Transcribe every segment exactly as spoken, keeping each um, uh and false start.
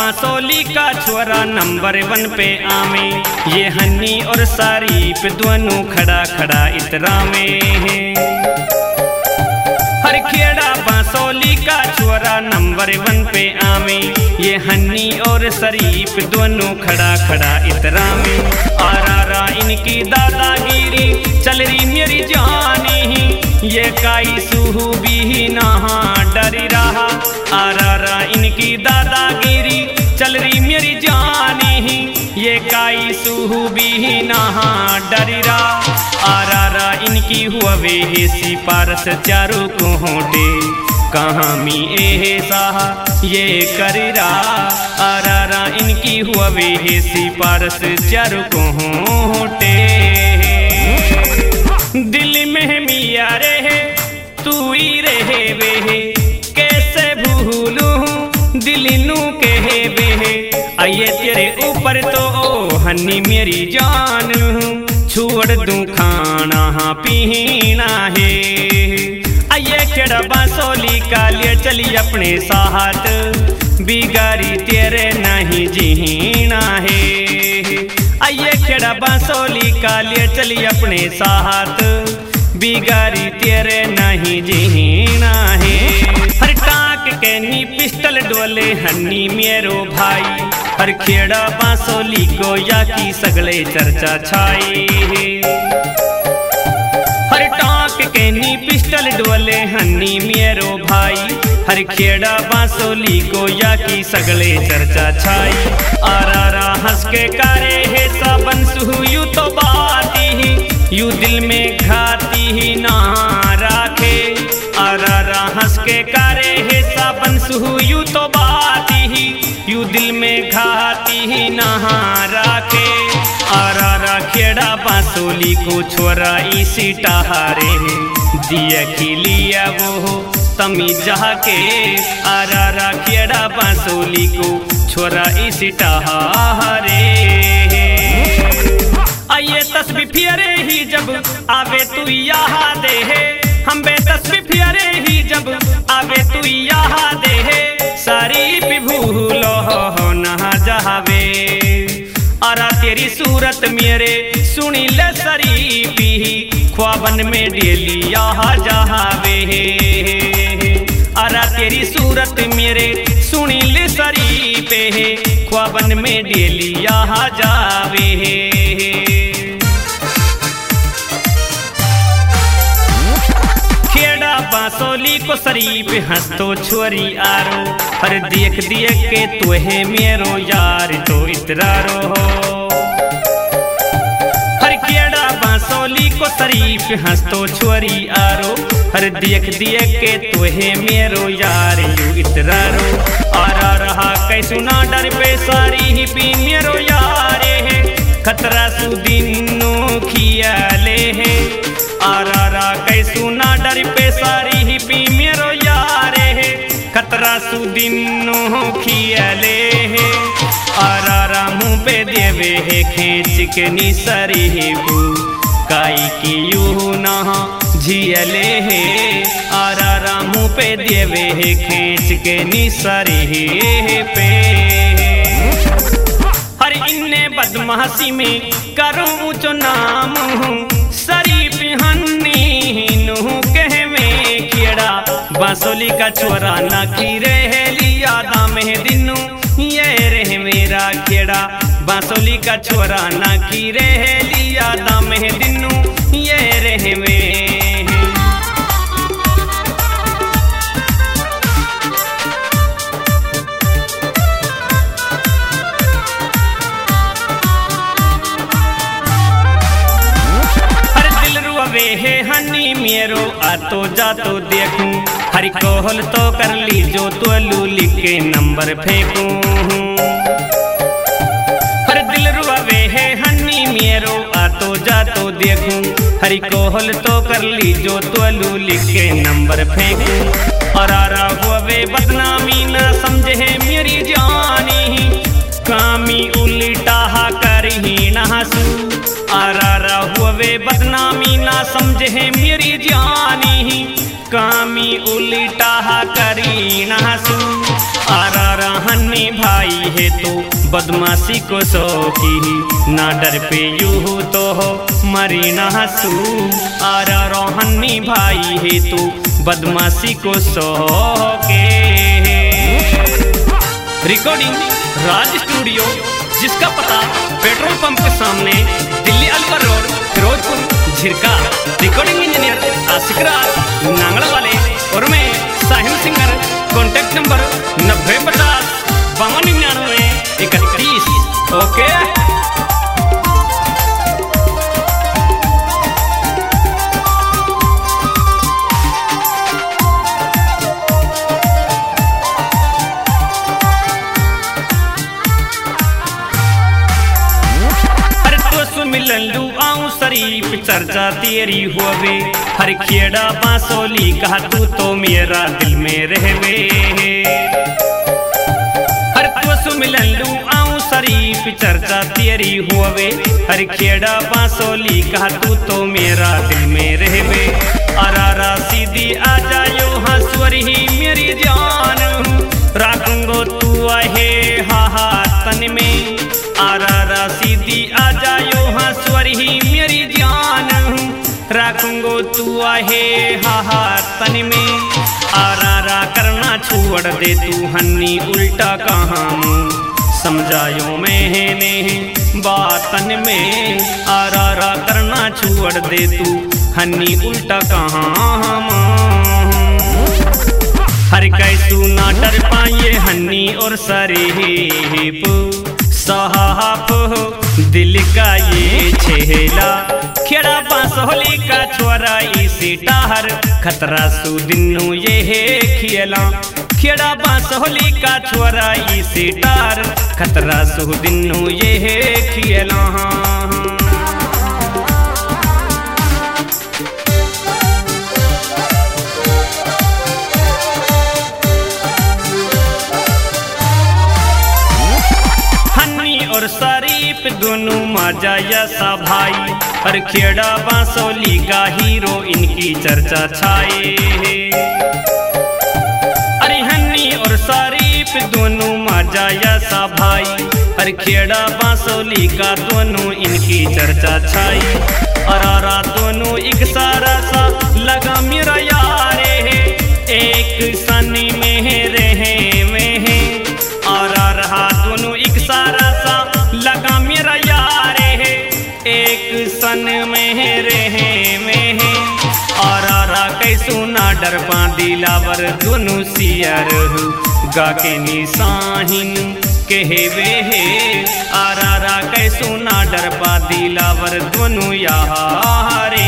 बांसोली का छोरा नंबर वन पे आवे, ये हन्नी और शरीफ दोनों खड़ा खड़ा इतरा में है। हर खेड़ा बांसोली का छोरा नंबर वन पे आवे, ये हन्नी और शरीफ दोनों खड़ा खड़ा इतरा में। आरा रा इनकी दादागिरी चल रही मेरी जानी, ये काई सूहू भी नहा डरी रहा। आरा रा इनकी दादागिरी चल रही मेरी जानी, ये काई सूहू भी नहा डरी रहा। आरा रा इनकी हुआ वे सिपारस चारों को होटे, कहाँ मी ए साहा ये करीरा। आरा रा इनकी हुआ वे सिपारस चारों को होटे। दिल में मिया रहे तू ही रहे वे, कैसे भूलूं दिल नू कहे वे। आइए तेरे ऊपर तो ओ हन्नी मेरी जान, छोड़ दूं खाना पीना है। आइए खेड़ा बांसोली का लिए चली अपने साथ, बिगारी तेरे नहीं जीना है। आइए खेड़ा बांसोली का लिए चली अपने साथ, बिगारी तेरे नहीं जीना है। हर टाक के नी पिस्टल डोले हन्नी मेरो भाई, हर खेड़ा बांसोली को या की सगले चर्चा छाई है। हर टाक के नी पिस्टल डोले हन्नी मेरो भाई, हर खेड़ा बांसोली को या की सगले चर्चा छाई। आरा रा हंस के कारे है सबन सुहू यू तो बाती ही, यू दिल में खाती ही ना राखे। आरा रा हंस के कारे है सबन सुहू यू तो बाती ही, यू दिल में खाती ही ना राखे। आरा रा खेड़ा बांसोली को छोरा इसी टहारे, दिया खिलिया वो तमी जहा के। आरा रा खेड़ा बांसोली को छोरा इसी टहारे। आइए तस्बी फिरे ही जब आवे तू यहाँ दे है, हम बे तस्बी फिरे ही जब आवे तू यहाँ दे है। सारी भी भूलो हो नहा जहावे, आरा तेरी सूरत मेरे सुनी ले शरीफी, ख्वाबन में डेली यहाँ जहावे। आरा तेरी सूरत मेरे सुनी ले शरीफे, ख्वाबन में डेली यहाँ जावे। बांसोली को शरीफ हंस तो छोरी आरो, हर देख देख के तो है मेरो यार तो इतरारो हो। हर केड़ा बांसोली को शरीफ हंस तो छोरी आरो, हर देख देख के तो है मेरो यार यू इतरारो। आरा रहा कैसु ना डर पे सारी ही पी मेरो यारे है, खतरा सु दिनो खियाले है। आरा रा कैसु ना डर पे सारी ही पी मेरो यारे है, खतरा सु दिनो खियाले है। आरा रा मुँह पे देवे है खींच के नी सरी ही बू, काई की यू ना झियले है। आरा रा मुँह पे देवे है खींच के नी सरी ही पे। हर इन्ने बदमाशी में करूं ऊंचो नाम हूँ, शरीफ हन्नी नूह कहवे खेड़ा बांसोली का छोरा ना की रहेली यादा में दिनू। ये रहे मेरा खेड़ा बांसोली का छोरा ना की रहेली यादा में दिनू, ये रहे में। है हन्नी मेरो आतो जातो देखूं, हरी कोहल तो कर ली जो तो लूली के नंबर फेंकूं। हर दिल रुआवे है हन्नी मेरो आतो जातो देखूं, हरी कोहल तो कर ली जो तो लूली के नंबर फेंकूं। और आरा हुए बदनामी ना समझे है मेरी जानी, कामी उल्टा कर ही ना हंसू। आरा रा हुए बदनामी ना समझे है मेरी जानी, कामी उल्टा करी ना हंसू। आरा रा हन्नी भाई है तो बदमाशी को शौकी ना डर पे यूं तो हो मरी ना हंसू आरा रोहनी भाई है तो बदमाशी को शौके। रिकॉर्डिंग राज स्टूडियो, जिसका पता पेट्रोल पंप के सामने Delhi Alwar road Firozpur Jhirka. Recording engineer Ashiq Raj नांगड़ा वाले और मैं साहिल सिंगर। कॉन्टैक्ट नंबर नब्बे पचास बावन निन्यानवे इकतीस। ओके मिलू आऊं शरीफ चर्चा तेरी होवे हर खेड़ा बांसोली कहा तू तो मेरा दिल में रहवे। हर तो मिलू आऊं शरीफ चर्चा तेरी होवे हर खेड़ा बांसोली कहा तू तो मेरा दिल में रहवे। अरारा सीधी आ जायो हंसवरी मेरी जान राखूंगो तू आहे हा हा तन में। आरारा सीधी आ जायो हंसवरी मेरी जान राखूंगो तू आहे हा हा तन में। आरारा करना छोड़ दे तू हन्नी उल्टा कहाँ समझायो मैंने बातन में। आरारा करना छोड़ दे तू हन्नी उल्टा कहाँ हर कैसू ना डर पाए हन्नी और सरीप साहब दिल का ये छेला खेड़ा बांसोली का छोरा इसी टाहर खतरा सु दिनू ये है खेला। खेड़ा बांसोली का छोरा इसी टाहर खतरा सु दिनू ये है खेला। और शरीफ दोनों मजा यसा भाई हर खेड़ा बांसोली का हीरो इनकी चर्चा छाए। अरे हन्नी और शरीफ दोनों मजा यसा भाई हर खेड़ा बांसोली का दोनों इनकी चर्चा छाई। अरारा दोनों एक सारा सा लगा मेरा यारे है एक सनी में रहे में है। आरा रहा दोनों एक सारा सा लगा मेरा यारे है एक सन में रहे में है। आरारा कैसू ना डर पा दिलावर दोनों सियर गा के निशाहिन कहवे है। आरारा कैसू ना डर पा दिलावर दोनों यारे।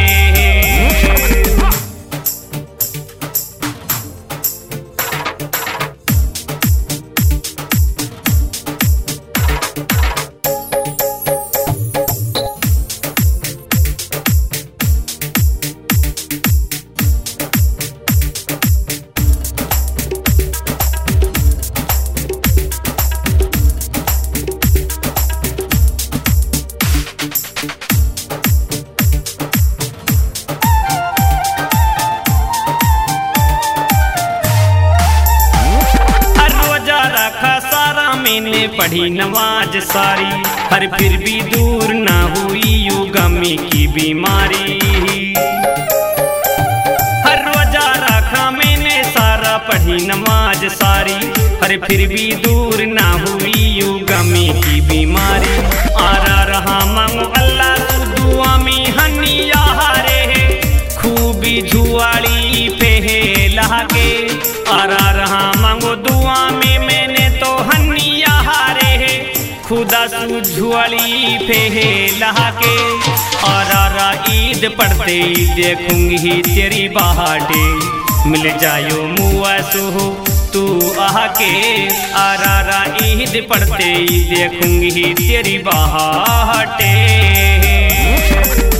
मैंने पढ़ी नमाज सारी हर फिर भी दूर ना हुई यू गमी की बीमारी। हर रोजा रखा मैंने सारा पढ़ी नमाज सारी हर फिर भी दूर ना हुई यू गमी की बीमारी। आरा रहा मांगो अल्लाह तू दुआ में हन्नी यारे है खूबी झुआड़ी पे लहाके। आरा रहा मांगो दुआ में मैंने तो हन्नी यारे है खुदा सु झुआड़ी पे लहाके। आरारा ईद पढ़ते देखूंगी तेरी बाटे मिल जायो मुआ सो तू आके। आरारा ईद पढ़ते देखूंगी तेरी बाटे।